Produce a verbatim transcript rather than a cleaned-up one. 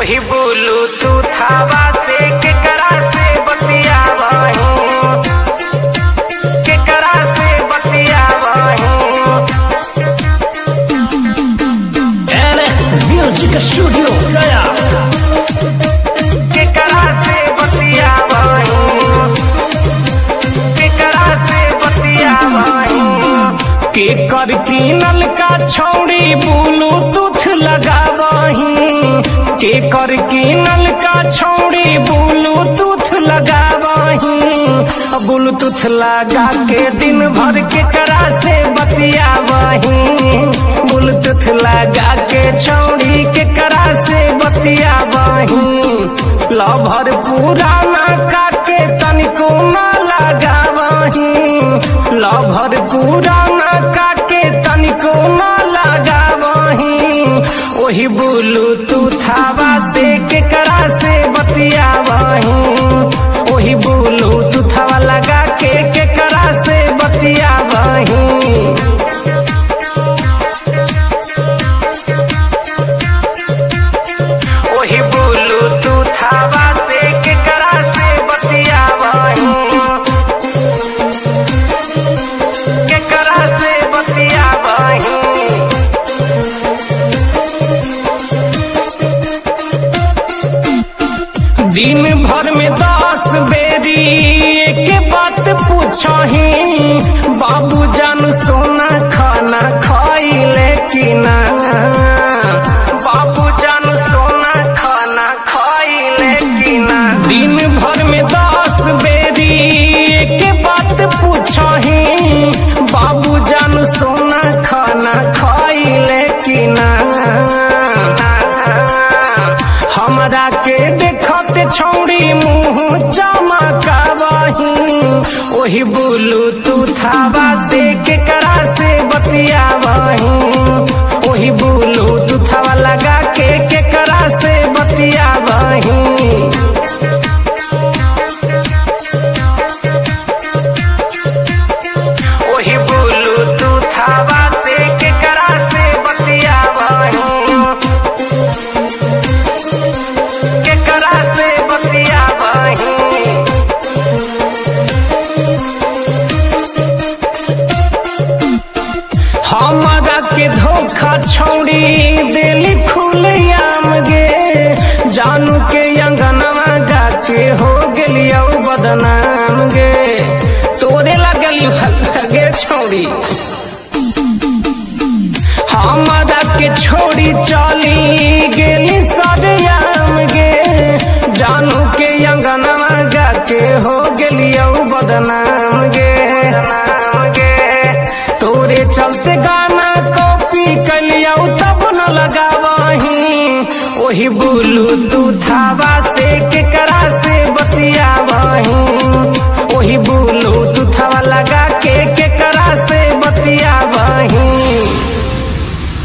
वही ब्लूटूथ हवा से केकरा से बतियावही, केकरा से बतियावही। NX music studio Gaya. केकरा से बतियावही, केकरा से बतियावही। केकर कीनल का छौड़ी ब्लूटूथ लगावही, केकर कीनल का छौड़ी ब्लूटूथ लगावही। ब्लूटूथ लगा के दिन भर केकरा से बतियावही, ब्लूटूथ लगा के छौड़ी केकरा से बतियावही। लभर पुराना काके तनिको ना लगावही, लभर पुराना काके तनिको ना लगावही। वही ब्लूटूथ हवा से केकरा से बतियावही, वही ब्लूटूथ हवा लगा के केकरा से बतियावही। वही ब्लूटूथ हवा से केकरा से बतियावही, केकरा से बतियावही। दिन भर में दस बेरी एक बात पूछही, बाबू जान सोना खाना खाइले कि ना, बाबू जान सोना खाना खाइले कि ना। दिन भर में दस बेरी एक बात पूछही, बाबू जान सोना खाना खाइले कि ना। हमरा के देखत छौड़ी मुँह चमकावही, वही ब्लूटूथ हवा से केकरा से बतियावही, वही ब्लूटूथ हवा लगा के केकरा से बतियावही। वही ब्लूटूथ हवा से केकरा से बतियावही, केकरा से बतियावही। हमरा के धोखा छौड़ी देली खुलेआम गे, जानू के अंगनवा जाके हो गेलियौ बदनाम गे। तोरे लगली गे छौड़ी, हमरा के छोड़ी चली गेली सरेआम गे, जानू के अंगनवा जाके हो गेलियौ बदनाम गे, बदनाम गे। तोरे चलते गाना कॉपी कलियौ तब न लगावही, वही ब्लूटूथ हवा से केकरा से बतियावही।